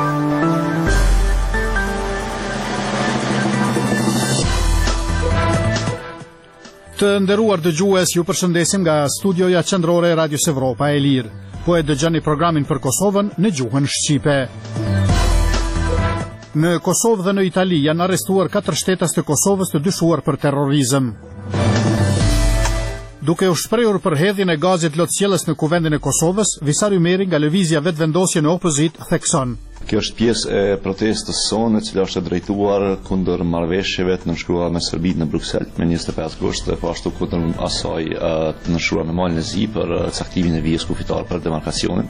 Të nderuar dëgjues, ju përshëndesim nga studioja qendrore e Radios Evropa e Lirë. Po e dëgjoni programin për Kosovën në gjuhën shqipe. Në Kosovë dhe në Itali janë arrestuar 4 shtetas të Kosovës të dyshuar për terrorizëm. Duke u shprehur për hedhjen e gazit lotësjellës në kuvendin e Kosovës, Visar Ymeri nga lëvizja vetëvendosje në opozit thekson. Kjo është pjesë e protestës sonë, e cila është e drejtuar kundër marrëveshjeve të nënshkruara me Serbinë në Bruksel me 25 gusht dhe po ashtu kundër asaj të nënshkruara me Malin e Zi për caktimin e vijës kufitar për demarkacionin.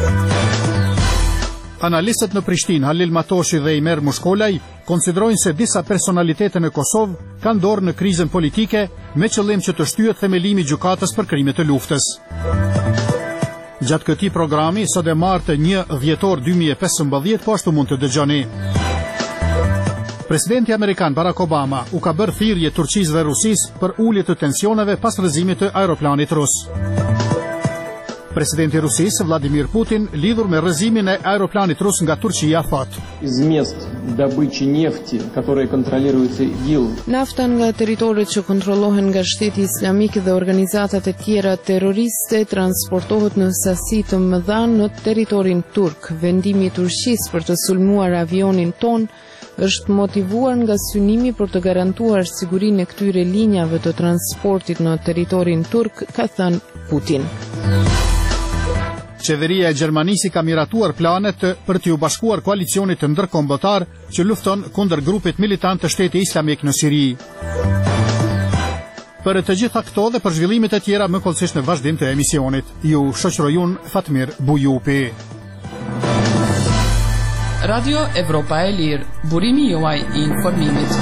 Analistët në Prishtinë, Halil Matoshi dhe Imer Mushkolaj, konsiderojnë se disa personalitete në Kosovë kanë dorë në krizën politike me qëllim që të shtyhet themelimi i gjykatës për krimet e luftës. Gjatë këtij programi, sot e martë 1 dhjetor 2015, po ashtu mund të dëgjoni. Presidenti amerikan Barack Obama u ka bërë thirrje Turqisë dhe Rusisë për ulje të tensioneve pas rrëzimit të aeroplanit rus. Presidenti i Rusisë Vladimir Putin, lidhur me rrëzimin e aeroplanit rus nga Turqia, thotë: Из мест добычи нефти, которые контролируются ИГИЛ. Nafta nga territoret që kontrollohen nga Shteti Islamik dhe organizatat e tjera terroriste transportohet në sasi të mëdha në territorin turk. Vendimi i Turqisë për të sulmuar avionin ton është motivuar nga synimi për të garantuar sigurinë e këtyre linjave të transportit në territorin turk, ka thënë Putin. Qeveria e Gjermanisë ka miratuar planet për t'u bashkuar koalicionit të ndërkombëtar që lufton kundër grupit militant të Shteti Islamik në Siri. Për të gjitha këto dhe për zhvillimet e tjera më kollësisht në vazhdim të emisionit, ju shoqëroj unë Fatmir Bujupi. Radio Evropa e Lirë, burimi juaj i informimit.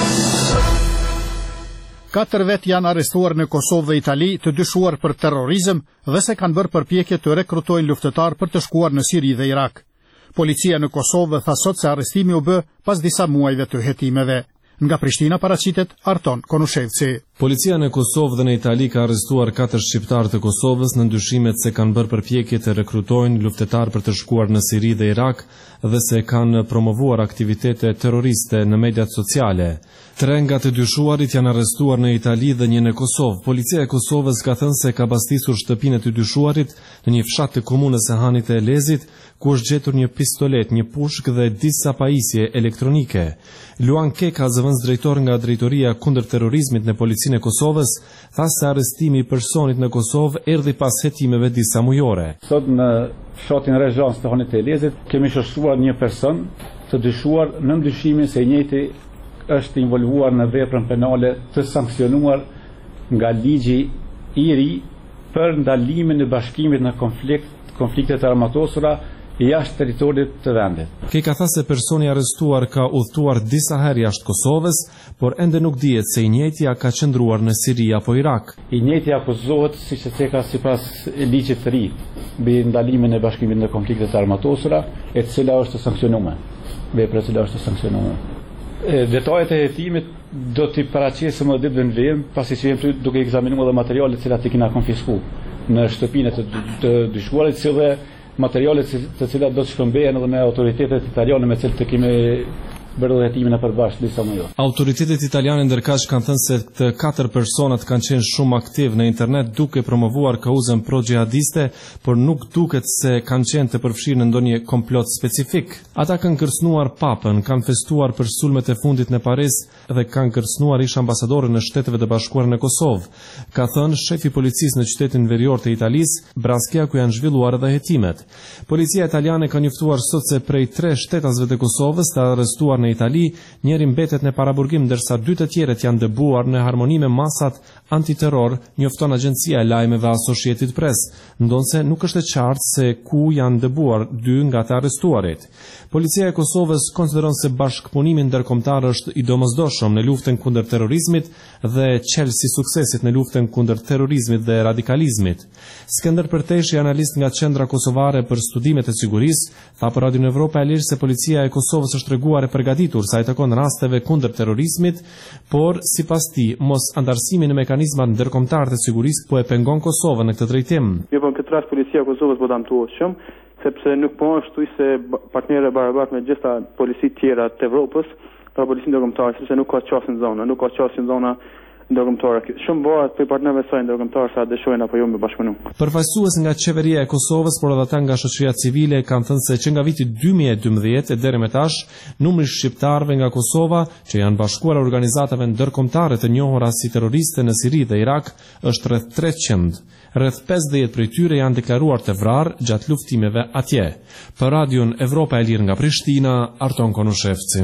4 vet janë arrestuar në Kosovë dhe Itali të dyshuar për terrorizëm dhe se kanë bërë përpjekje të rekrutojnë luftëtar për të shkuar në Siri dhe Irak. Policia në Kosovë tha sot se arrestimi u bë pas disa muajve të hetimeve. Nga Prishtina paraqitet Arton Konushevci. Policia në Kosovë dhe në Itali ka arrestuar 4 shqiptarë të Kosovës në ndyshimet se kanë bërë përpjekje të rekrutojnë luftëtar për të shkuar në Siri dhe Irak dhe se kanë promovuar aktivitete terroriste në mediat sociale. 3 nga të dyshuarit janë arrestuar në Itali dhe 1 në Kosovë. Policia e Kosovës ka thënë se ka bastisur shtëpinë e të dyshuarit në një fshat të komunës së Hanit të Elezit, ku është gjetur një pistolet, një pushk dhe disa pajisje elektronike. Luan Keka, zëvendës drejtor nga Drejtoria kundër terrorizmit në Policinë e Kosovës, tha se arrestimi i personit në Kosovë erdhi pas hetimeve disa mujore. Sot në fshatin Rezhans të Hanit të Elezit kemi shoqëruar një person të dyshuar në ndyshimin se i njëjti është involvuar në veprën penale të sankcionuar nga ligji i ri për ndalimin e bashkimit në konfliktet armatosura jashtë territorit të vendit. Keka tha se personi arrestuar ka udhëtuar disa herë jashtë Kosovës, por ende nuk dihet se i njëjti ka qëndruar në Siri apo Irak. I njëjti akuzohet siç e theka sipas ligjit të ri mbi ndalimin e bashkimit në konfliktet armatosura, e cila është sankcionuar. Vepra e cila është sankcionuar. Detajet e hetimit do t'i paraqesim më ditëve në vijim, pasi që jemi duke ekzaminuar edhe materialet që i kena konfiskuar në shtëpinë të dyshuarit, si dhe materialet të cilat do të shkëmbehen edhe me autoritetet italiane me cilët të kemi bërë hetimin e përbashkët disa më jo. Autoritetet italiane ndërkaq kanë thënë se të 4 personat kanë qenë shumë aktiv në internet duke promovuar kauzën pro-xhihadiste, por nuk duket se kanë qenë të përfshirë në ndonjë komplot specifik. Ata kanë kërcënuar papën, kanë festuar për sulmet e fundit në Paris dhe kanë kërcënuar ish ambasadorin në Shteteve të Bashkuara në Kosovë, ka thënë shefi policisë në qytetin verior të Italisë, Braskia, ku janë zhvilluar edhe hetimet. Policia italiane ka njoftuar sot se prej 3 shtetasve të Kosovës të arrestuar në Itali, njëri mbetet në paraburgim ndërsa 2 të tjerët janë dëbuar në harmoni me masat antiterror, njofton Agjencia e Lajmeve Associated Press, ndonse nuk është e qartë se ku janë dëbuar 2 nga të arrestuarit. Policia e Kosovës konsideron se bashkëpunimi ndërkombëtar është i domosdoshëm në luftën kundër terrorizmit dhe çelësi suksesit në luftën kundër terrorizmit dhe radikalizmit. Skënder Përteshi, analist nga Qendra Kosovare për Studimet e Sigurisë, tha për Radio Evropa e Lirë se policia e Kosovës është treguar e përgatitur sa i takon rasteve kundër terrorizmit, por sipas tij mos antarësimi në mekanizmat ndërkombëtar të sigurisë po e pengon Kosovën në këtë drejtim. Jo, po në këtë rast policia e Kosovës po damtuohet shumë, sepse nuk po është se partnerë barabartë me gjitha policitë tjera të Evropës, pra policinë ndërkombëtare, sepse nuk ka qasje në zona, ndërkombëtare. Shumë bëhet për partnerëve të saj ndërkombëtar sa dëshojnë apo jo me bashkëpunim. Përfaqësues nga qeveria e Kosovës, por edhe ata nga shoqëria civile kanë thënë se që nga viti 2012 e deri më tash, numri i shqiptarëve nga Kosova që janë bashkuar organizatave ndërkombëtare të njohura si terroriste në Siri dhe Irak është rreth 300. Rreth 50 prej tyre janë deklaruar të vrarë gjatë luftimeve atje. Për Radion Evropa e Lirë nga Prishtina, Arton Konushevci.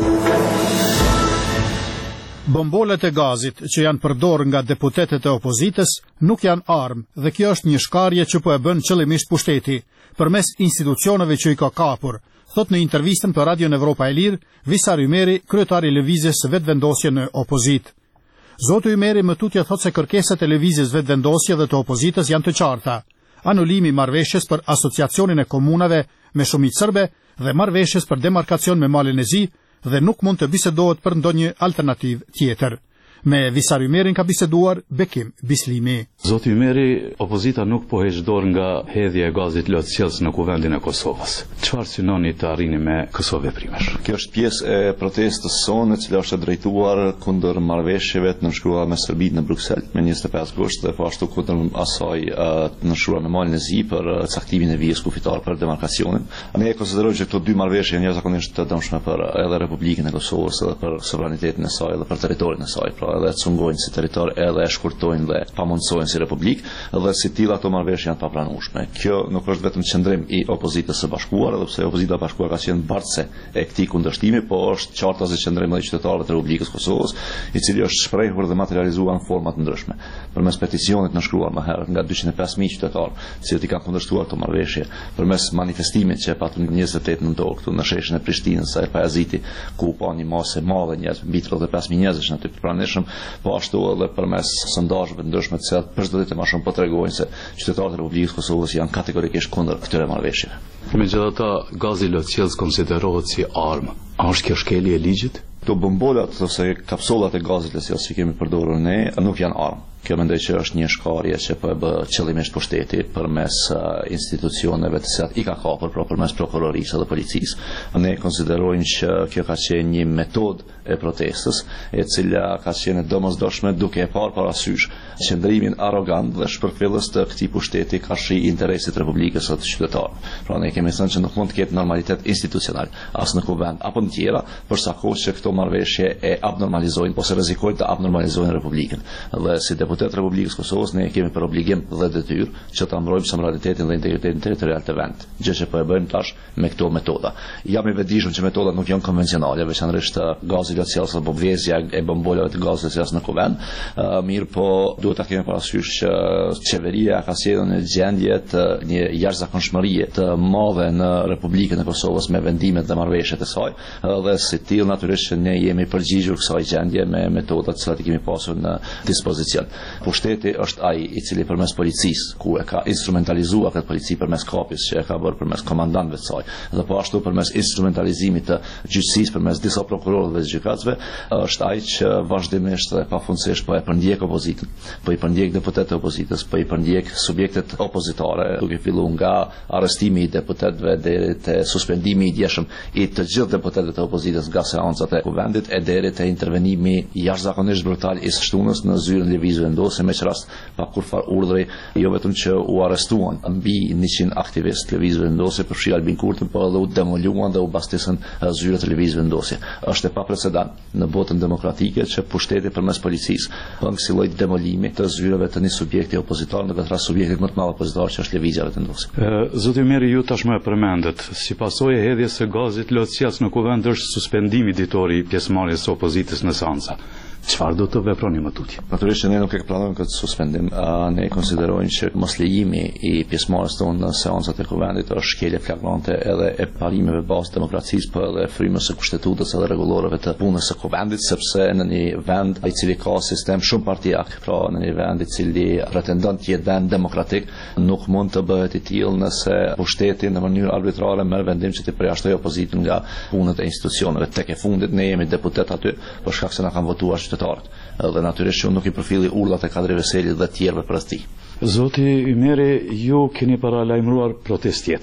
Bombolet e gazit që janë përdorur nga deputetët e opozitës nuk janë armë dhe kjo është një shkarje që po e bën qëllimisht pushteti përmes institucioneve që i ka kapur, thot në intervistën për Radion Evropa e Lirë Visar Ymeri, kryetari i lëvizjes Vetëvendosje në Opozitë. Zoti Ymeri më tutje thot se kërkesat e lëvizjes Vetëvendosje dhe të opozitës janë të qarta. Anulimi i marrëveshjes për asociacionin e komunave me shumicë serbe dhe marrëveshjes për demarkacion me Malin e Zi dhe nuk mund të bisedohet për ndonjë alternativë tjetër. Me Visar Ymerin ka biseduar Bekim Bislimi. Zoti Ymeri, opozita nuk po heq dorë nga hedhja e gazit lotësjellës në kuvendin e Kosovës. Çfarë synoni të arrini me këso veprimesh? Kjo është pjesë e protestës sonë, e cila është drejtuar kundër marrëveshjeve të nënshkruara me Serbinë në Bruksel me 25 gusht dhe po ashtu kundër asaj të nënshkruara me Malin e Zi për caktimin e vijës kufitare për demarkacionin. Ne e konsiderojmë që këto dy marrëveshje janë jashtëzakonisht të dëmshme për edhe Republikën e Kosovës edhe për sovranitetin e saj edhe për territorin e saj. Edhe të cungojnë si territor edhe e shkurtojnë dhe pamundsojnë si republik dhe si tilla ato marrëveshje janë papranueshme. Kjo nuk është vetëm qëndrim i opozitës së bashkuar, edhe pse opozita e bashkuar ka qenë bartse e këtij kundërshtimi, po është qartë as qëndrim edhe i qytetarëve të Republikës Kosovës, i cili është shprehur dhe materializuar në forma të ndryshme. Përmes peticionit nënshkruar më herët nga 205.000 qytetarë, që i kanë kundërshtuar këto marrëveshje, përmes manifestimit që patëm 28 nëntor këtu në sheshin e Prishtinës sa Erpajaziti, ku pa një masë e madhe njerëz, mbi 35.000 njerëz në aty të pranishëm, po ashtu edhe përmes sondazheve të ndryshme të cilat për çdo ditë më shumë po tregojnë se qytetarët e Republikës Kosovës janë kategorikisht kundër këtyre marrëveshjeve. Megjithatë, gazi lotësjellës konsiderohet si armë. A është kjo shkelje e ligjit? Këto bombolat ose kapsullat e gazit lotësjellës që kemi përdorur ne nuk janë armë. Kjo mendoj që është një shkarje që po e bë qëllimisht pushteti përmes institucioneve të cilat i ka kapur përmes prokurorisë dhe policisë. Ne konsiderojmë që kjo ka qenë një metodë e protestës, e cila ka qenë domosdoshme duke e parë parasysh qëndrimin arrogant dhe shpërfillës të këtij pushteti ka shi interesit të Republikës së qytetarëve. Pra ne kemi thënë që nuk mund të ketë normalitet institucional as në kuvend apo në tjera, përsa kohë që këto marrëveshje e abnormalizojnë ose rrezikojnë të abnormalizojnë Republikën. Dhe si deputet Republikës Kosovës ne kemi për obligim dhe detyrë që ta mbrojmë sovranitetin dhe integritetin territorial të vendit, gjë që po e bëjmë tash me këto metoda. Jam i vetëdijshëm që metodat nuk janë konvencionale, veçanërisht gazi lotësjellës apo vëzja e bombolave të gazit lotësjellës në kuvend, mirë po duhet ta kemi parasysh që qeveria ka sjellur në gjendje të një jashtëzakonshmërie të madhe në Republikën e Kosovës me vendimet dhe marrëveshjet e saj, dhe si tillë natyrisht që ne jemi përgjigjur kësaj gjendje me metodat që kemi pasur në dispozicion. Pushteti është ai i cili përmes policisë, ku e ka instrumentalizuar këtë polici përmes kapjes që e ka bërë përmes komandantëve të saj, dhe po ashtu përmes instrumentalizimit të gjyqësisë përmes disa prokurorëve dhe gjykatësve, është ai që vazhdimisht dhe pafundësisht po e përndjek opozitën, po i përndjek deputetët e opozitës, po i përndjek subjektet opozitare, duke filluar nga arrestimi i deputetëve deri te suspendimi i djeshëm i të gjithë deputetëve të opozitës nga seancat e kuvendit e deri te intervenimi jashtëzakonisht brutal i së shtunës në zyrën lëvizjes vendosje, me që rast pa kurfar urdhri, jo vetëm që u arrestuan mbi 100 aktivistë lëvizjes vendosje përfshi Albin Kurtin, por edhe u demoluan dhe u bastisën zyrat e lëvizjes vendosje. Është e paprecedent në botën demokratike që pushteti përmes policisë bën si lloj demolimi të zyrave të një subjekti opozitar, në këtë rast subjektit më të madh opozitar që është lëvizja vendosje. Zoti Ymeri, ju tashmë e përmendet, si pasojë e hedhjes së gazit lotësjellës në kuvend është suspendimi ditori i pjesëmarrjes së opozitës në seanca. Çfarë do të veproni më tutje? Natyrisht ne nuk e planojmë këtë suspendim. Ne konsiderojmë që moslejimi i pjesëmarrjes tonë në seancat e kuvendit është shkelje flagrante edhe e parimeve bazë demokracisë, por edhe frymës së kushtetutës edhe rregullorëve të punës së kuvendit, sepse në një vend i cili ka sistem shumë partijak, pra në një vend i cili pretendon të jetë vend demokratik, nuk mund të bëhet i tillë nëse pushteti në mënyrë arbitrare merr vendim që të përjashtojë opozitën nga punët e institucioneve. Tek e fundit ne jemi deputet aty për shkak se na kanë votuar dhe natyrisht që nuk i përfilli urdhat e Kadri Veselit dhe tjerëve për tij. Zoti Ymeri, ju keni paralajmëruar protestë tjetër.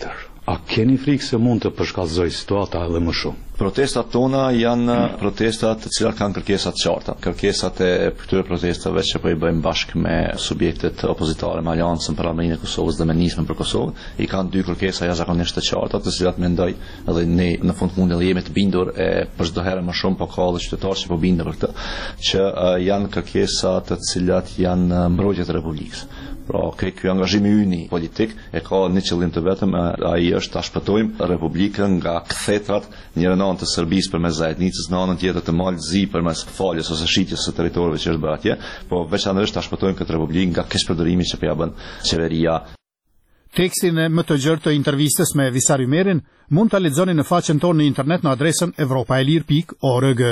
A keni frikë se mund të përshkallëzoj situata edhe më shumë? Protestat tona janë protestat të cilat kanë kërkesat qarta. Kërkesat e këtyre protestave që po i bëjmë bashkë me subjektet opozitare, me Aleancën për Armërinë e Kosovës dhe me Nismën për Kosovë, i kanë dy kërkesa jashtëzakonisht të qarta, të cilat mendoj edhe ne në fund fundit jemi të bindur për çdo herë më shumë, po ka edhe qytetarë që po binden për këtë, që janë kërkesa të cilat janë mbrojtje të Republikës. Pra, ky angazhimi yni politik e ka një qëllim të vetëm, ai është ta shpëtojmë Republikën nga kthetrat njëra në anë të Serbisë përmes zajednicës, në anën tjetër të Malë Zi përmes faljes ose shitjes së territorëve që është bërë atje, po veçanërisht ta shpëtojmë këtë Republikë nga keqpërdorimi që po ja bën qeveria. Tekstin më të gjerë të intervistës me Visar Ymerin mund ta lexoni në faqen tonë në internet në adresën europaelir.org.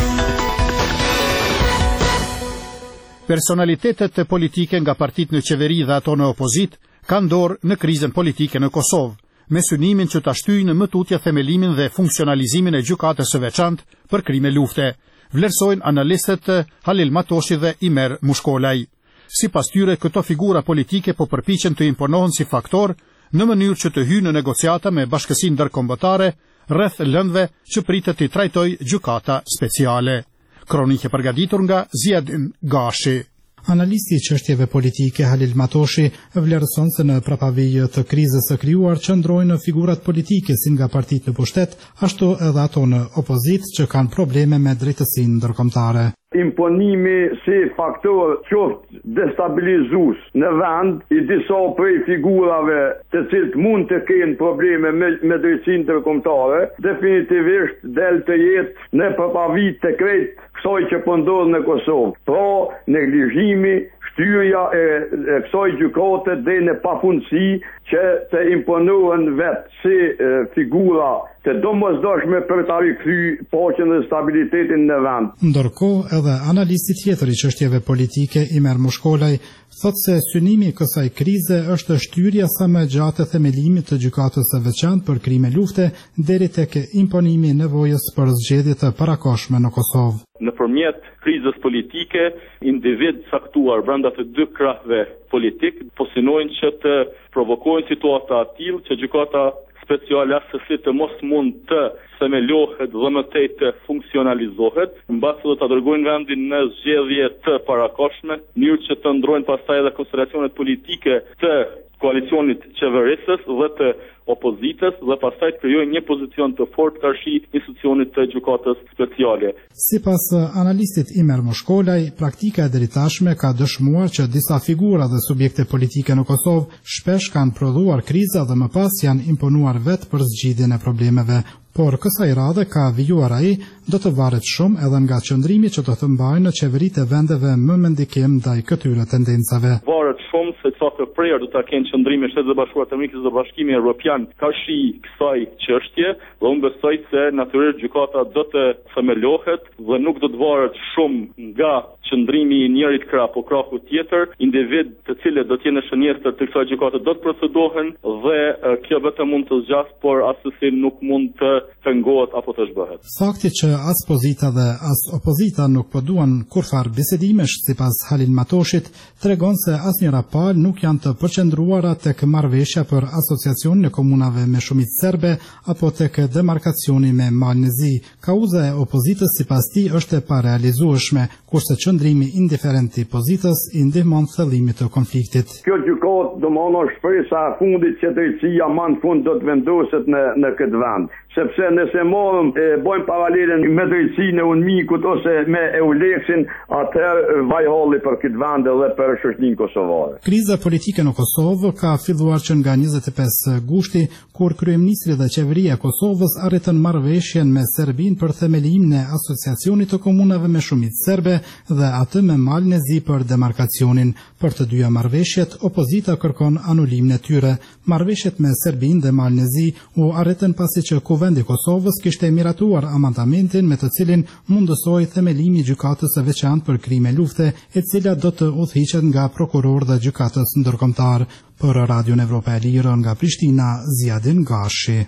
Personalitetet politike nga partitë në qeveri dhe ato në opozit kanë dorë në krizën politike në Kosovë, me synimin që ta shtyjnë më tutje themelimin dhe funksionalizimin e gjykatës së veçantë për krime lufte, vlerësojnë analistët Halil Matoshi dhe Imer Mushkolaj. Sipas tyre, këto figura politike po përpiqen të imponohen si faktor në mënyrë që të hyjnë në negociata me bashkësinë ndërkombëtare rreth lëndëve që pritet t'i trajtojë gjykata speciale. Kronike përgatitur nga Ziadin Gashi. Analisti i çështjeve politike Halil Matoshi vlerëson se në prapavijë të krizës së krijuar qëndrojnë figurat politike si nga partitë në pushtet, ashtu edhe ato në opozit që kanë probleme me drejtësinë ndërkombëtare. Imponimi si faktor qoftë destabilizues në vend i disa prej figurave të cilët mund të kenë probleme me drejtësinë ndërkombëtare, definitivisht del të jetë në përpavi të krejt kësaj që po ndodh në Kosovë. Pra, neglizhimi, shtyrja e kësaj gjykate dhe në pafundësi që të imponohen vetë si figura të domosdoshme për ta rikthyer paqen dhe stabilitetin në vend. Ndërkohë, edhe analisti tjetër i çështjeve politike Imer Mushkolaj thotë se synimi i kësaj krize është shtyrja sa më gjatë e themelimit të gjykatës së veçantë për krime lufte deri tek imponimi i nevojës për zgjedhje të parakohshme në Kosovë. Nëpërmjet krizës politike, individ caktuar brenda të dy krahëve politik po synojnë që të provokojnë situata të tillë që gjykata speciale asesi të mos mund të themelohet dhe më tej të funksionalizohet, mbasi do ta dërgojnë vendin në zgjedhje të parakohshme, në mënyrë që të ndrojnë pastaj edhe konsideracionet politike të koalicionit qeverisës dhe të opozitës dhe pastaj të krijojnë një pozicion të fortë karshi institucionit të gjykatës speciale. Sipas analistit Imer Mushkolaj, praktika e deri tashme ka dëshmuar që disa figura dhe subjekte politike në Kosovë shpesh kanë prodhuar kriza dhe më pas janë imponuar vetë për zgjidhjen e problemeve. Por kësaj radhe ka vijuar ai do të varet shumë edhe nga qëndrimi që do të mbajnë në qeveritë e vendeve më me ndikim ndaj këtyre tendencave. Varet shumë se çfarë të prerë do ta kenë qëndrimi Shtetet e Bashkuara të Amerikës dhe Bashkimi Evropian karshi kësaj çështje, dhe unë besoj se natyrisht gjykata do të themelohet dhe nuk do të varet shumë nga qëndrimi i njërit krah apo krahu tjetër, individ të cilët do të jenë shënjestër të kësaj gjykate do të procedohen dhe kjo vetëm mund të zgjasë, por asesi nuk mund të pengohet apo të zhbëhet. Fakti që as pozita dhe as opozita nuk po duan kurfar bisedimesh sipas Halil Matoshit tregon se asnjëra palë nuk janë të përqendruara tek marrëveshja për asociacionin e komunave me shumicë serbe apo tek demarkacioni me Malën e Zi. Kauza e opozitës sipas tij është e parealizueshme, kurse qëndrimi indiferent i pozitës i ndihmon thellimit të konfliktit. Kjo gjykatë domosdoshmë shpresa e fundit që drejtësia më në fund do të vendoset në këtë vend. Sepse nëse morëm bëjmë paralelen me drejtësinë e UNMIK-ut ose me EULEX-in, atëherë vaj halli për këtë vend dhe për shoqërinë kosovare. Kriza politike në Kosovë ka filluar që nga 25 gushti, kur kryeministri dhe qeveria e Kosovës arritën marrëveshjen me Serbinë për themelimin e asociacionit të komunave me shumicë serbe dhe atë me Malën e Zi për demarkacionin. Për të dyja marrëveshjet, opozita kërkon anulimin e tyre. Marrëveshjet me Serbinë dhe Malën e Zi u arritën pasi që Kuvendi i Kosovës kishte miratuar amandamentin me të cilin mundësoi themelimi i gjykatës së veçantë për krime lufte, e cila do të udhëhiqet nga prokuror dhe gjykatës ndërkombëtar. Për Radio Evropa e Lirë nga Prishtina, Ziadin Gashi.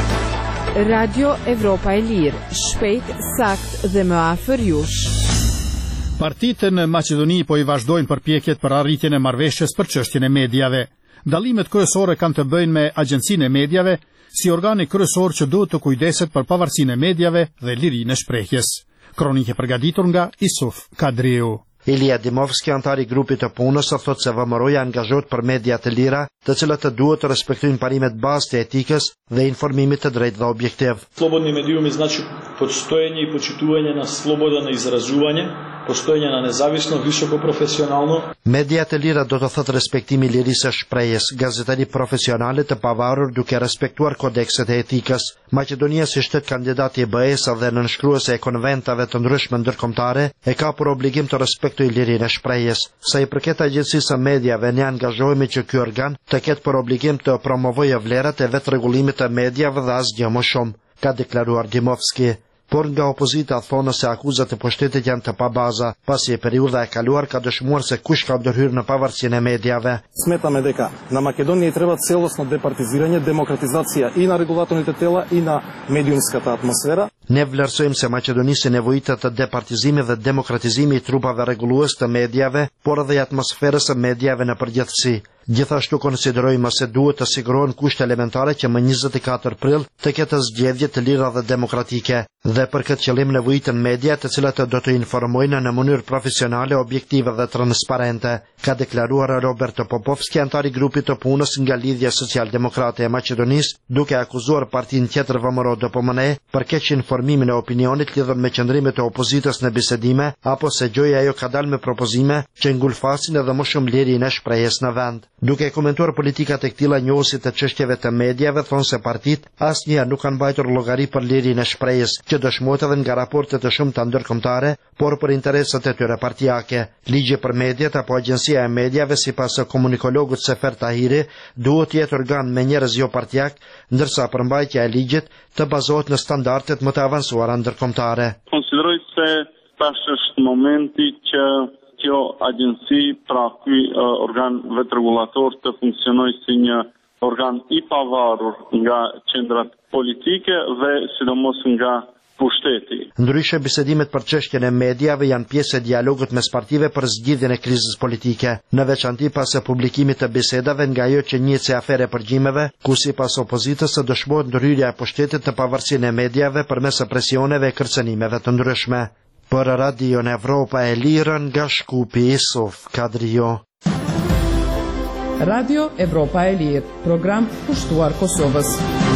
Radio Evropa e Lirë, shpejt, sakt dhe më afër jush. Partitë në Maqedoni po i vazhdojnë përpjekjet për arritjen e marrëveshjes për çështjen e mediave. Dallimet kryesore kanë të bëjnë me Agjencinë e Mediave, si organi kryesor që duhet të kujdeset për pavarësinë e mediave dhe lirinë e shprehjes. Kronike përgatitur nga Isuf Kadriu. Ilia Dimovski, antari i grupit të punës, thotë se VMRO-ja angazhohet për media të lira, të cilat të duhet të respektojnë parimet bazë të etikës dhe informimit të drejtë dhe objektiv. Slobodni medijumi znači postojenje i počituvanje na slobodan izražavanje, postojenje na nezavisno, visoko profesionalno. Media të lira do të thotë respektimi i lirisë së shprehjes, gazetari profesionale të pavarur duke respektuar kodekset e etikës. Maqedonia si shtet kandidat i BE-s dhe nënshkruese e konventave të ndryshme ndërkombëtare e ka për obligim të respektojë lirinë e shprehjes. Sa i përket Agjencisë së Mediave, ne angazhohemi që ky organ të ketë për obligim të promovojë vlerat e vetë rregullimit të mediave dhe asgjë më shumë, ka deklaruar Dimovski. Por nga opozita thonë se akuzat e pushtetit janë të pabaza, pasi e periudha e kaluar ka dëshmuar se kush ka ndërhyrë në pavarësinë e mediave. Smetаме дека на Македонија треба целосно департизирање, демократизација и на регулаторните тела и на медиумската атмосфера. Ne vlerësojmë se Maqedonisi nevojitet të departizimit dhe demokratizimi i trupave rregullues të mediave, por edhe i atmosferës së mediave në përgjithësi. Gjithashtu konsiderojmë se duhet të sigurohen kushte elementare që më 24 prill të ketë zgjedhje të lira dhe demokratike, dhe për këtë qëllim nevojiten media të cilat do të informojnë në mënyrë profesionale, objektive dhe transparente, ka deklaruar Roberto Popovski, antari i grupit të punës nga Lidhja Social-Demokrate e Maqedonisë, duke akuzuar partinë tjetër VMRO DPMNE për keq informimin e opinionit lidhur me qëndrimet e opozitës në bisedime, apo se gjoja ajo ka dalë me propozime që ngulfasin edhe më shumë lirinë e shprehjes në vend. Duke komentuar politikat e këtilla njohësit të çështjeve të mediave, thonë se partitë asnjëherë nuk kanë mbajtur llogari për lirinë e shprehjes, që dëshmohet edhe nga raportet e shumta ndërkombëtare, por për interesat e tyre partijake. Ligji për mediat apo Agjencia e Mediave, sipas komunikologut Sefer Tahiri, duhet të jetë organ me njerëz jo partijak, ndërsa përmbajtja e ligjit të bazohet në standardet më të avancuara ndërkombëtare. Konsideroj se tash është momenti që kjo agjenci, pra ky organ vetërregullator të funksionojë si një organ i pavarur nga qendrat politike dhe sidomos nga pushteti. Ndryshe, bisedimet për çështjen e mediave janë pjesë e dialogut mes partive për zgjidhjen e krizës politike, në veçanti pas publikimit të bisedave nga ajo që njihet si afere përgjimeve, ku sipas opozitës dëshmohet ndryrja e pushtetit në pavarësinë e mediave përmes presioneve e kërcënimeve të ndryshme. Për Radio në Evropa e Lirë nga Shkupi, Isuf Kadriu. Radio Evropa e Lirë, program pushtuar Kosovës.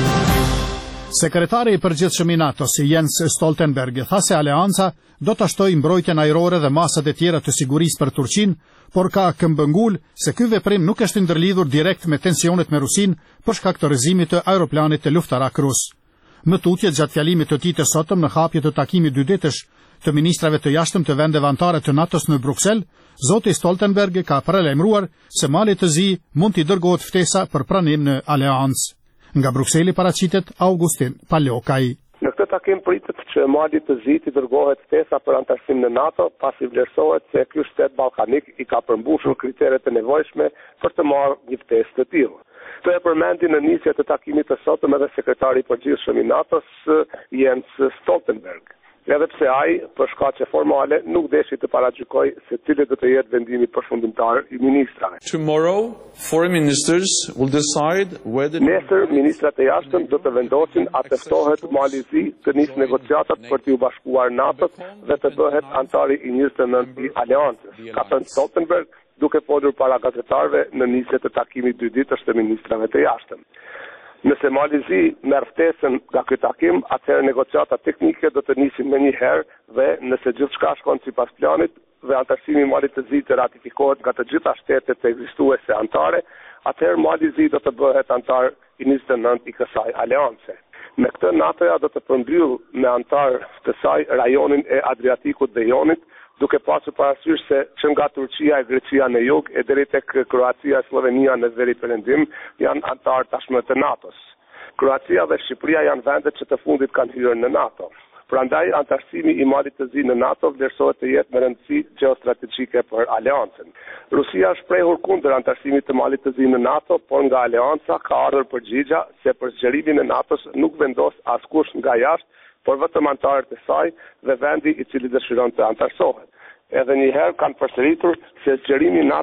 Sekretari i përgjithshëm i NATO-s, Jens Stoltenberg, tha se aleanca do të shtojë mbrojtjen ajrore dhe masat e tjera të sigurisë për Turqinë, por ka këmbëngul se ky veprim nuk është ndërlidhur direkt me tensionet me Rusinë për shkak të rrëzimit të aeroplanit të luftarak rus. Në tutje gjatë fjalimit të tij të sotëm në hapje të takimit dyditësh të ministrave të jashtëm të vendeve anëtare të NATO-s në Bruksel, zoti Stoltenberg ka paralajmëruar se Mali të Zi mund t'i dërgohet ftesa për pranim në aleancë. Nga Brukseli paraqitet Augustin Palokaj. Në këtë takim pritet që Mali të Zi t'i dërgohet ftesa për antarësim në NATO, pasi vlerësohet se ky shtet ballkanik i ka përmbushur kriteret e nevojshme për të marrë një ftesë të tillë. Të e përmendi në nisje të takimit të sotëm edhe sekretari i përgjithshëm i NATO-s Jens Stoltenberg. Edhe pse ai, për shkaqe formale, nuk deshi të paragjykoj se cili do të jetë vendimi përfundimtar i ministrave. Tomorrow, foreign ministers will decide whether Nesër, ministrat e jashtëm do të vendosin a të ftohet Mali Zi të nisë negociatat për t'i u bashkuar NATO-s dhe të bëhet antari i 29 i aleancës, ka thënë Stoltenberg, duke folur para gazetarëve në nisje të takimit dyditësh të ministrave të jashtëm. Nëse Mali Zi merr ftesën nga ky takim, atëherë negociata teknike do të nisin menjëherë dhe nëse gjithçka shkon sipas planit dhe antarësimi i Malit të Zi të ratifikohet nga të gjitha shtetet ekzistuese anëtare, atëherë Mali Zi do të bëhet antar i 29 i kësaj aleance. Me këtë NATO-ja do të përmbyllë me antar të saj rajonin e Adriatikut dhe Jonit, duke pasur parasysh se që nga Turqia e Greqia në jug e deri tek Kroacia e Slovenia në veri perëndim janë antar tashmë të NATO-s. Kroacia dhe Shqipëria janë vendet që të fundit kanë hyrë në NATO. Prandaj antarësimi i Malit të Zi në NATO vlerësohet të jetë me rëndësi gjeostrategjike për aleancën. Rusia është shprehur kundër antarësimit të Malit të Zi në NATO, por nga aleanca ka ardhur përgjigja se për zgjerimin e NATO-s nuk vendos askush nga jashtë, por vetëm antarët e saj dhe vendi i cili dëshiron të antarësohet. Edhe një herë kanë përsëritur se zgjerimi i NATO-s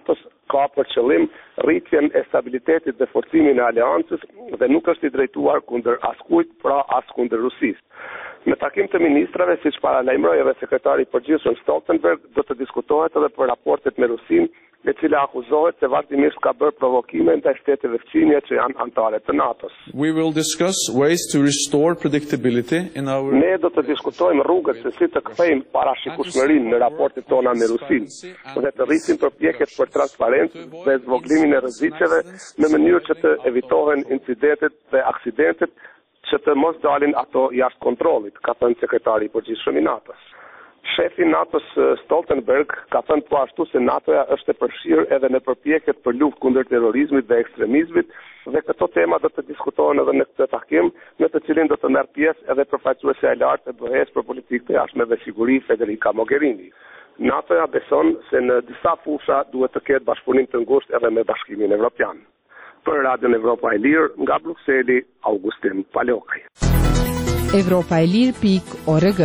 ka për qëllim rritjen e stabilitetit dhe forcimin e aleancës dhe nuk është i drejtuar kundër askujt, pra as kundër Rusisë. Në takim të ministrave, siç paralajmëroi edhe sekretari i përgjithshëm Stoltenberg, do të diskutohet edhe për raportet me Rusinë, e cila akuzohet se vazhdimisht ka bërë provokime ndaj shteteve fqinje që janë anëtare të NATO-s. We will discuss ways to restore predictability in our... Ne do të diskutojmë rrugët se si të kthejmë parashikueshmërinë në raportet tona me Rusinë dhe të rrisim përpjekjet për transparencë dhe zvoglimin e rreziqeve në mënyrë që të evitohen incidentet dhe aksidentet që të mos dalin ato jashtë kontrollit, ka thënë sekretari i përgjithshëm i NATO-s. Shefi NATO-s Stoltenberg ka thënë po ashtu se NATO-ja është e përfshirë edhe në përpjekjet për luftë kundër terrorizmit dhe ekstremizmit dhe këto tema do të diskutohen edhe në këtë takim, në të cilin do të merr pjesë edhe përfaqësuesja e lartë e BE-s për politikë të jashtme dhe siguri Federica Mogherini. NATO-ja beson se në disa fusha duhet të ketë bashkëpunim të ngushtë edhe me Bashkimin Evropian. Për Radion Evropa e Lirë, nga Brukseli, Augustin Palokaj. Evropaelir.org.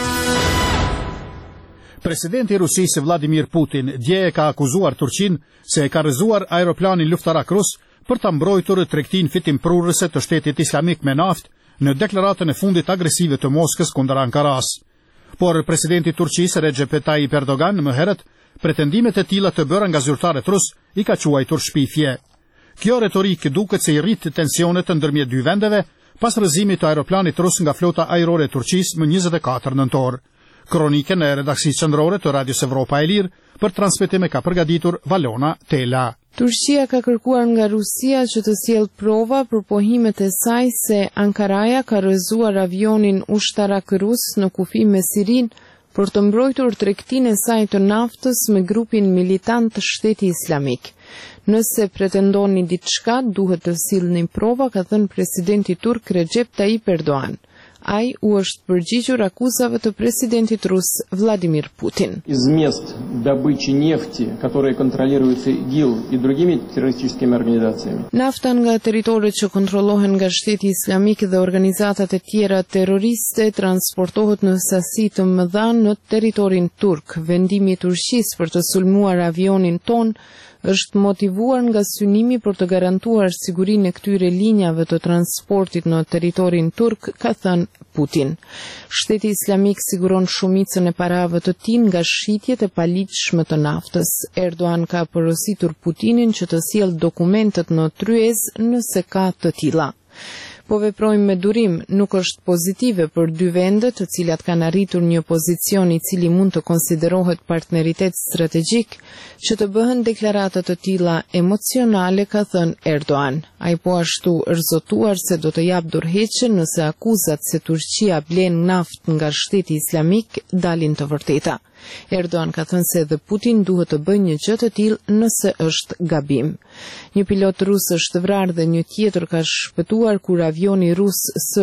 Presidenti i Rusisë Vladimir Putin dje e ka akuzuar Turqinë se e ka rrëzuar aeroplanin luftarak rus për ta mbrojtur tregtinë fitimprurëse të Shtetit Islamik me naftë në deklaratën e fundit agresive të Moskës kundër Ankaras. Por presidenti i Turqisë Recep Tayyip Erdogan më herët pretendimet e tilla të bëra nga zyrtarët rus i ka quajtur shpifje. Kjo retorikë duket se i rrit tensionet ndërmjet dy vendeve pas rrëzimit të aeroplanit rus nga flota ajrore e Turqisë më 24 nëntor. Kronikën e redaksisë qendrore të Radios Evropa e Lirë për transmetim e ka përgatitur Valona Tela. Turqia ka kërkuar nga Rusia që të sjellë prova për pohimet e saj se Ankaraja ka rrëzuar avionin ushtarak rus në kufi me Sirin për të mbrojtur tregtinë e saj të naftës me grupin militant të Shteti Islamik. Nëse pretendoni diçka, duhet të sillni prova, ka thënë presidenti turk Recep Tayyip Erdogan. Ai u është përgjigjur akuzave të presidentit rus Vladimir Putin. Из мест добычи нефти, которые контролируются ИГИЛ и другими террористическими организациями. Nafta nga territoret që kontrollohen nga Shteti Islamik dhe organizatat e tjera terroriste transportohet në sasi të mëdha në territorin turk. Vendimi i Turqisë për të sulmuar avionin ton është motivuar nga synimi për të garantuar sigurinë e këtyre linjave të transportit në territorin turk, ka thënë Putin. Shteti Islamik siguron shumicën e parave të tij nga shitjet e paligjshme të naftës. Erdogan ka porositur Putinin që të sjellë dokumentet në tryezë nëse ka të tilla. Po veprojmë me durim, nuk është pozitive për dy vendet, të cilat kanë arritur një pozicion i cili mund të konsiderohet partneritet strategjik, që të bëhen deklarata të tilla emocionale, ka thënë Erdogan. Ai po ashtu rëzotuar se do të jap dorëheqje nëse akuzat se Turqia blen naftë nga Shteti Islamik dalin të vërteta. Erdogan ka thënë se edhe Putin duhet të bëjë një gjë të tillë nëse është gabim. Një pilot rus është vrarë dhe një tjetër ka shpëtuar kur avioni rus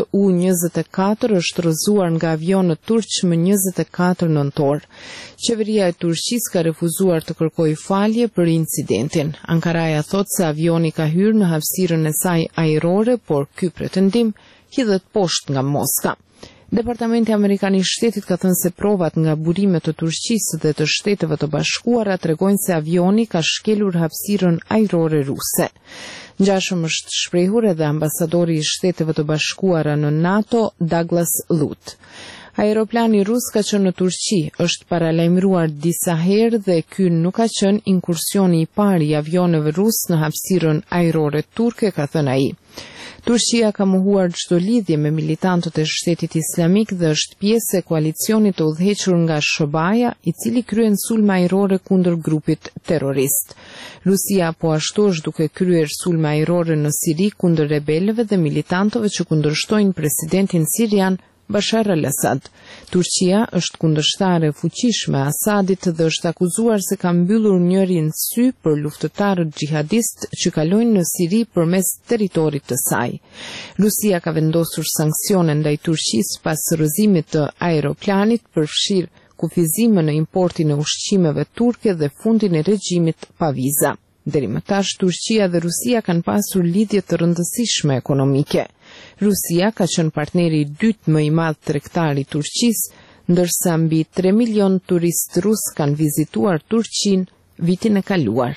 Su-24 është rrëzuar nga avionët turq më 24 nëntor. Qeveria e Turqisë ka refuzuar të kërkojë falje për incidentin. Ankaraja thotë se avioni ka hyrë në hapësirën e saj ajrore, por ky pretendim hidhet poshtë nga Moska. Departamenti Amerikan i Shtetit ka thënë se provat nga burimet të Turqisë dhe të Shteteve të Bashkuara tregojnë se avioni ka shkelur hapësirën ajrore ruse. Ngjashëm është shprehur edhe ambasadori i Shteteve të Bashkuara në NATO, Douglas Lutt. Aeroplani rus ka qenë në Turqi, është paralajmëruar disa herë dhe ky nuk ka qenë inkursioni i parë i avioneve rus në hapësirën ajrore turke, ka thënë ai. Turqia ka mohuar çdo lidhje me militantët e Shtetit Islamik dhe është pjesë e koalicionit të udhëhequr nga Shobaja, i cili kryen sulme ajrore kundër grupit terrorist. Rusia po ashtu është duke kryer sulme ajrore në Siri kundër rebelëve dhe militantëve që kundërshtojnë presidentin sirian Bashar al-Assad. Turqia është kundërshtare fuqishme e Asadit dhe është akuzuar se ka mbyllur njërin sy për luftëtarët xhihadist që kalojnë në Siri përmes territorit të saj. Rusia ka vendosur sanksione ndaj Turqisë pas rrëzimit të aeroplanit, përfshir kufizime në importin e ushqimeve turke dhe fundin e regjimit pa viza. Deri më tash Turqia dhe Rusia kanë pasur lidhje të rëndësishme ekonomike. Rusia ka qenë partneri i dytë më i madh tregtar i Turqisë, ndërsa mbi 3 milion turistë rus kanë vizituar Turqinë vitin e kaluar.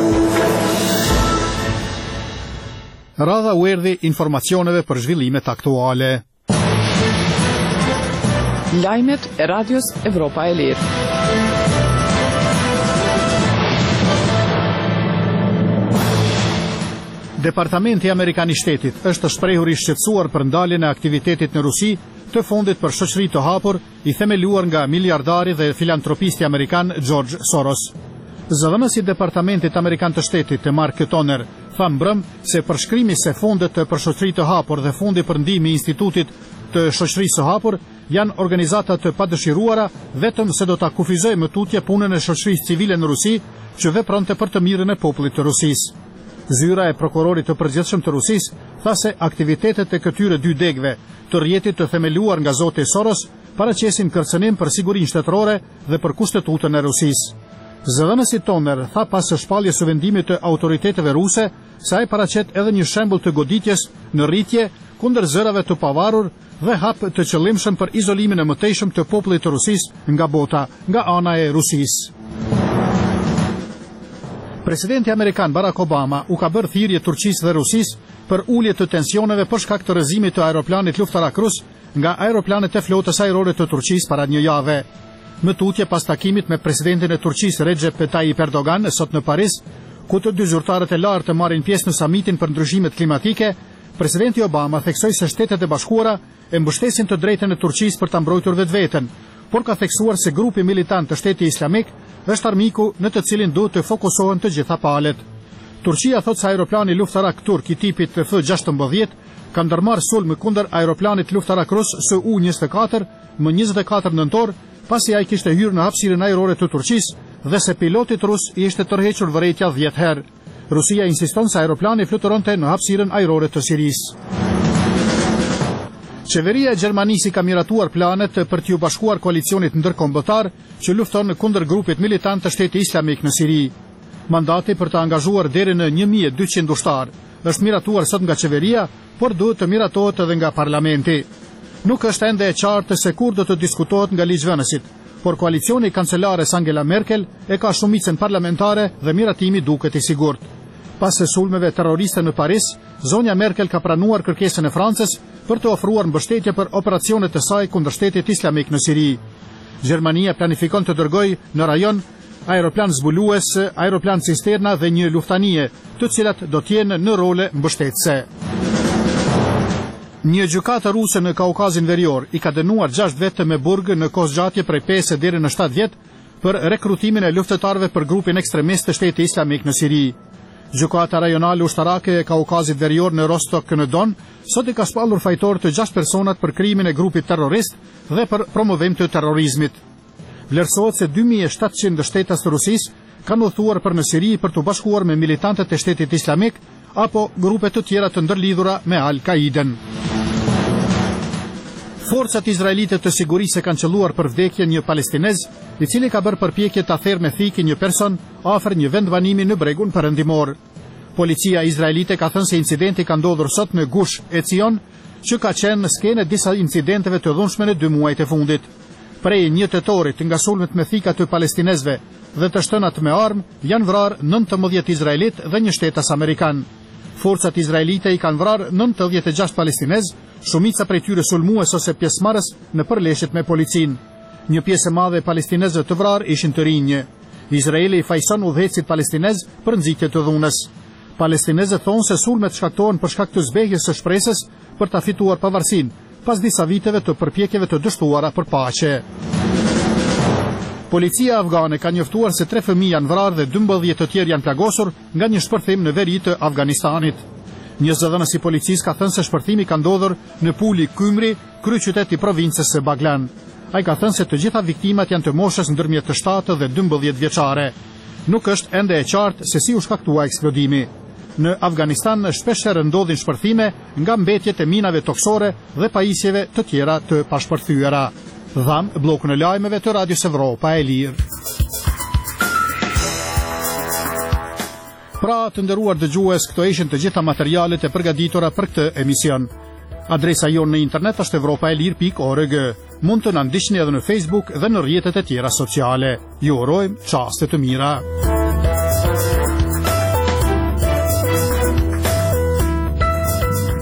Radha u erdhi informacioneve për zhvillimet aktuale. Lajmet e Radios Evropa e Lirë. Departamenti Amerikan i Shtetit është shprehur i shqetësuar për ndaljen e aktivitetit në Rusi të fondit për shoqëri të hapur i themeluar nga miliardari dhe filantropisti amerikan George Soros. Zëdhënësi i Departamentit Amerikan të Shtetit, Mark Toner, tha mbrëm se përshkrimi se fondet për shoqëri të hapur dhe fondi për ndihmë i Institutit të Shoqërisë së Hapur janë organizata të padëshiruara vetëm se do ta kufizojë më tutje punën e shoqërisë civile në Rusi që vepronte për të mirën e popullit të Rusisë. Zyra e prokurorit të përgjithshëm të Rusisë tha se aktivitetet e këtyre dy degëve të rrjetit të themeluar nga zoti Soros paraqesin kërcënim për sigurinë shtetërore dhe për kushtetutën e Rusisë. Zëdhënësi Toner tha pas së shpalljes së vendimit të autoriteteve ruse se ai paraqet edhe një shembull të goditjes në rritje kundër zërave të pavarur dhe hap të qëllimshëm për izolimin e mëtejshëm të popullit të Rusisë nga bota, nga ana e Rusisë. Presidenti amerikan Barack Obama u ka bërë thirrje Turqisë dhe Rusisë për ulje të tensioneve për shkak të rrëzimit të aeroplanit luftarak rus nga aeroplanet e flotës ajrore të Turqisë para një jave. Më tutje pas takimit me presidentin e Turqisë Recep Tayyip Erdogan sot në Paris, ku të dy zyrtarët e lartë të marrin pjesë në samitin për ndryshimet klimatike, presidenti Obama theksoi se Shtetet e Bashkuara e mbështesin të drejtën e Turqisë për ta mbrojtur vetveten, por ka theksuar se grupi militant të Shtetit Islamik është armiku në të cilin duhet të fokusohen të gjitha palët. Turqia thot se aeroplani luftarak turk i tipit F-16 ka ndërmarrë sulm kundër aeroplanit luftarak rus Su-24 më 24 nëntor, pasi ai kishte hyrë në hapësirën ajrore të Turqisë dhe se pilotit rus i ishte tërhequr vërejtja 10 herë. Rusia insiston se aeroplani fluturonte në hapësirën ajrore të Sirisë. Qeveria e Gjermanisë ka miratuar planet për t'u bashkuar koalicionit ndërkombëtar që lufton kundër grupit militant të Shtetit Islamik në Siri. Mandati për të angazhuar deri në 1200 ushtar është miratuar sot nga qeveria, por duhet të miratohet edhe nga parlamenti. Nuk është ende e qartë se kur do të diskutohet nga ligjvënësit, por koalicioni i kancelares Angela Merkel e ka shumicën parlamentare dhe miratimi duket i sigurt. Pas së sulmeve terroriste në Paris, zonja Merkel ka pranuar kërkesën e Francës për të ofruar mbështetje për operacionet e saj kundër Shtetit Islamik në Siri. Gjermania planifikon të dërgojë në rajon aeroplan zbulues, aeroplan cisterna dhe një luftanie, të cilat do të jenë në role mbështetëse. Një gjykate ruse në Kaukazin Verior i ka dënuar 6 vete me burg në kohëzgjatje prej 5 deri në 7 vjet për rekrutimin e luftëtarëve për grupin ekstremist të Shtetit Islamik në Siri. Gjykata rajonale ushtarake e Kaukazit Verior në Rostok në Don sot i ka shpallur fajtor të 6 personat për krimin e grupit terrorist dhe për promovim të terrorizmit. Vlerësohet se 2700 shtetas të Rusisë kanë udhëtuar për në Siri për të bashkuar me militantët e Shtetit Islamik apo grupe të tjera të ndërlidhura me Al-Qaiden. Forcat izraelite të sigurisë kanë qelluar për vdekjen një palestinez, i cili ka bërë përpjekje ta therrë me thikë një person afër një vendbanimi në bregun perëndimor. Policia izraelite ka thënë se incidenti ka ndodhur sot në Gush Etzion, që ka qenë në skenë disa incidenteve të dhunshme në 2 muajt e fundit. Prej 1 tetorit nga sulmet me thika të palestinezve dhe të shtënat me armë janë vrarë 19 izraelit dhe një shtetas amerikan. Forcat izraelite i kanë vrarë 96 palestinez, shumica prej tyre sulmues ose pjesëmarrës në përleshjet me policin. Një pjesë e madhe e palestinezëve të vrarë ishin të rinj. Izraeli i fajson udhëhecit palestinez për nxitje të dhunës. Palestinezët thonë se sulmet shkaktohen për shkak të zbehjes së shpresës për ta fituar pavarësinë, pas disa viteve të përpjekjeve të dështuara për paqe. Policia afgane ka njoftuar se 3 fëmijë janë vrarë dhe 12 të tjerë janë plagosur nga një shpërthim në veri të Afganistanit. Një zëdhënës i policisë ka thënë se shpërthimi ka ndodhur në Puli Kymri, kryeqytet i provincës së Baglan. Ai ka thënë se të gjitha viktimat janë të moshës ndërmjet të 7 dhe 12 vjeçare. Nuk është ende e qartë se si u shkaktua eksplodimi. Në Afganistan shpeshherë ndodhin shpërthime nga mbetjet e minave toksore dhe pajisjeve të tjera të pashpërthyera. Dham blokun e lajmeve të Radios Evropa e Lirë. Pra, të nderuar dëgjues, këto ishin të gjitha materialet e përgatitura për këtë emision. Adresa jonë në internet është evropaelir.org. Mund të na ndiqni edhe në Facebook dhe në rrjetet e tjera sociale. Ju urojmë çaste të mira.